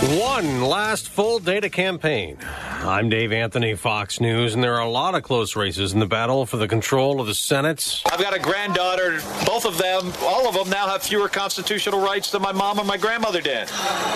One last full day to campaign. I'm Dave Anthony, Fox News, and there are a lot of close races in the battle for the control of the Senate. I've got a granddaughter. Both of them, all of them now have fewer constitutional rights than my mom and my grandmother did.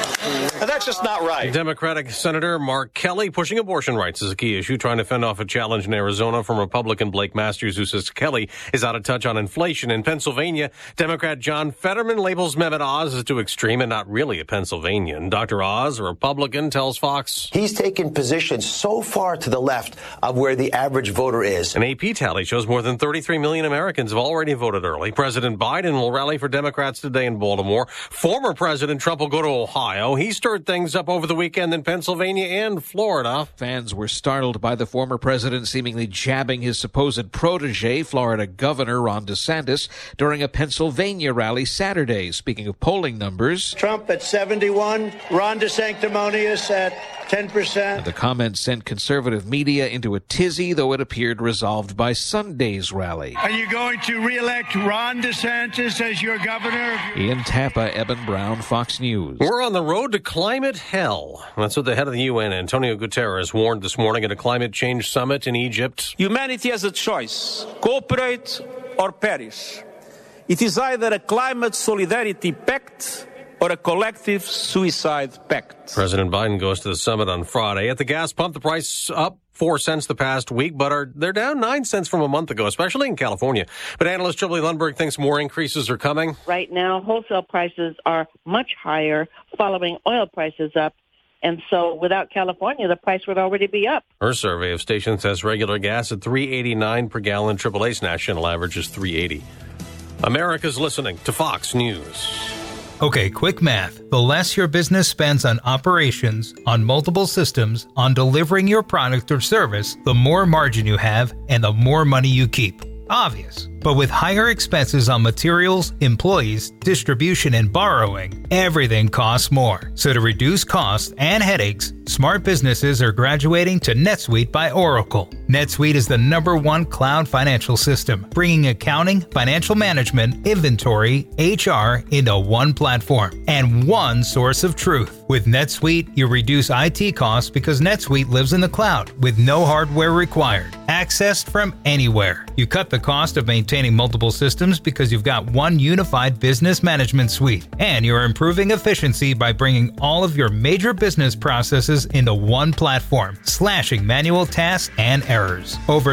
And that's just not right. Democratic Senator Mark Kelly pushing abortion rights as a key issue, trying to fend off a challenge in Arizona from Republican Blake Masters, who says Kelly is out of touch on inflation. In Pennsylvania, Democrat John Fetterman labels Mehmet Oz as too extreme and not really a Pennsylvanian. Dr. Oz, a Republican, tells Fox he's taken positions so far to the left of where the average voter is. An AP tally shows more than 33 million Americans have already voted early. President Biden will rally for Democrats today in Baltimore. Former President Trump will go to Ohio. He stirred things up over the weekend in Pennsylvania and Florida. Fans were startled by the former president seemingly jabbing his supposed protege, Florida Governor Ron DeSantis, during a Pennsylvania rally Saturday. Speaking of polling numbers, Trump at 71, Ron DeSanctimonious at 10%. The comments sent conservative media into a tizzy, though it appeared resolved by Sunday's rally. Are you going to re-elect Ron DeSantis as your governor? In Tampa, Eben Brown, Fox News. We're on the road to climate hell. That's what the head of the UN, Antonio Guterres, warned this morning at a climate change summit in Egypt. Humanity has a choice: cooperate or perish. It is either a climate solidarity pact or a collective suicide pact. President Biden goes to the summit on Friday. At the gas pump, the price up 4 cents the past week, but they're down 9 cents from a month ago, especially in California. But analyst Julie Lundberg thinks more increases are coming. Right now, wholesale prices are much higher following oil prices up. And so without California, the price would already be up. Her survey of stations has regular gas at $3.89 per gallon. AAA's national average is $3.80. America's listening to Fox News. Okay, quick math. The less your business spends on operations, on multiple systems, on delivering your product or service, the more margin you have and the more money you keep. Obvious. But with higher expenses on materials, employees, distribution, and borrowing, everything costs more. So to reduce costs and headaches, smart businesses are graduating to NetSuite by Oracle. NetSuite is the #1 cloud financial system, bringing accounting, financial management, inventory, HR into one platform and one source of truth. With NetSuite, you reduce IT costs because NetSuite lives in the cloud with no hardware required, accessed from anywhere. You cut the cost of maintaining multiple systems because you've got one unified business management suite, and you're improving efficiency by bringing all of your major business processes into one platform, slashing manual tasks and errors. Over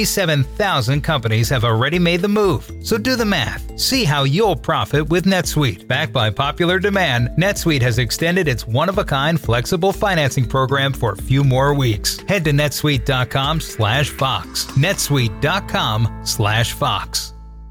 37,000 companies have already made the move, so do the math. See how you'll profit with NetSuite. Backed by popular demand, NetSuite has extended its one-of-a-kind flexible financing program for a few more weeks. Head to netsuite.com/Fox. netsuite.com/Fox.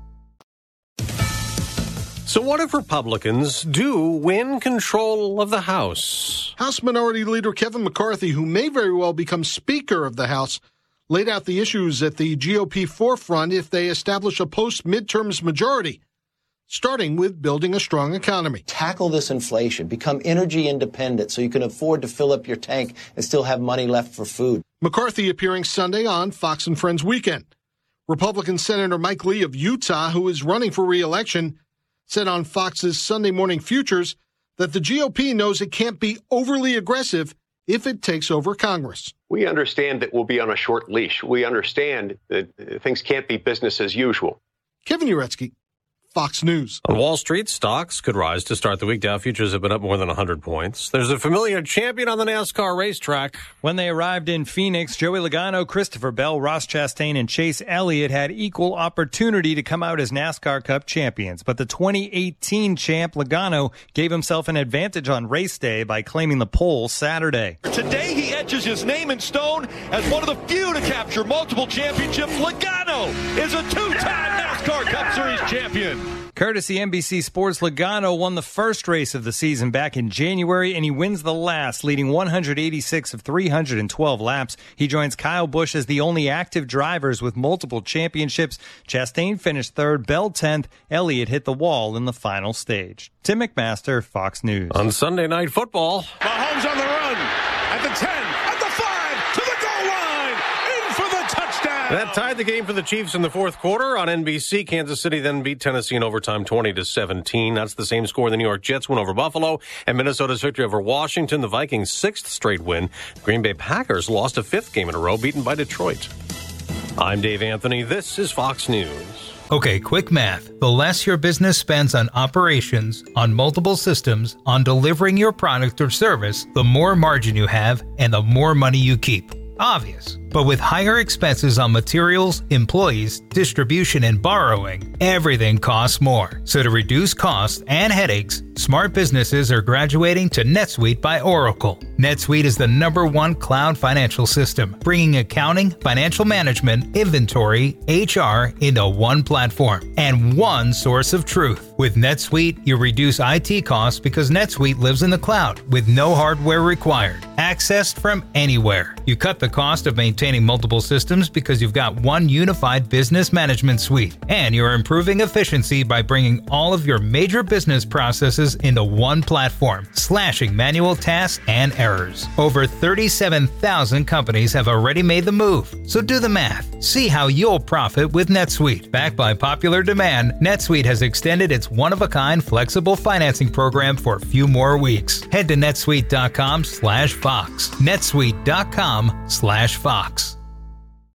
So what if Republicans do win control of the House? House Minority Leader Kevin McCarthy, who may very well become Speaker of the House, laid out the issues at the GOP forefront if they establish a post-midterms majority, starting with building a strong economy. Tackle this inflation, become energy independent so you can afford to fill up your tank and still have money left for food. McCarthy appearing Sunday on Fox and Friends Weekend. Republican Senator Mike Lee of Utah, who is running for re-election, said on Fox's Sunday Morning Futures that the GOP knows it can't be overly aggressive if it takes over Congress. We understand that we'll be on a short leash. We understand that things can't be business as usual. Kevin Uretsky, Fox News. On Wall Street, stocks could rise to start the week. Dow futures have been up more than 100 points. There's a familiar champion on the NASCAR racetrack. When they arrived in Phoenix, Joey Logano, Christopher Bell, Ross Chastain, and Chase Elliott had equal opportunity to come out as NASCAR Cup champions. But the 2018 champ Logano gave himself an advantage on race day by claiming the pole Saturday. Today, he etches his name in stone as one of the few to capture multiple championships. Logano is a two-time NASCAR Cup Series champion. Courtesy NBC Sports, Logano won the first race of the season back in January, and he wins the last, leading 186 of 312 laps. He joins Kyle Busch as the only active drivers with multiple championships. Chastain finished third, Bell 10th. Elliott hit the wall in the final stage. Tim McMaster, Fox News. On Sunday Night Football, Mahomes on the run at the 10, at the 5, to the goal line, in for the touchdown. That tied the game for the Chiefs in the fourth quarter on NBC. Kansas City then beat Tennessee in overtime 20-17. That's the same score the New York Jets win over Buffalo and Minnesota's victory over Washington, the Vikings' sixth straight win. The Green Bay Packers lost a fifth game in a row, beaten by Detroit. I'm Dave Anthony. This is Fox News. Okay, quick math. The less your business spends on operations, on multiple systems, on delivering your product or service, the more margin you have and the more money you keep. Obvious. But with higher expenses on materials, employees, distribution, and borrowing, everything costs more. So to reduce costs and headaches, smart businesses are graduating to NetSuite by Oracle. NetSuite is the #1 cloud financial system, bringing accounting, financial management, inventory, HR into one platform and one source of truth. With NetSuite, you reduce IT costs because NetSuite lives in the cloud with no hardware required, accessed from anywhere. You cut the cost of maintaining multiple systems because you've got one unified business management suite, and you're improving efficiency by bringing all of your major business processes into one platform, slashing manual tasks and errors. Over 37,000 companies have already made the move, so do the math. See how you'll profit with NetSuite. Backed by popular demand, NetSuite has extended its one-of-a-kind flexible financing program for a few more weeks. Head to netsuite.com/Fox. netsuite.com/Fox.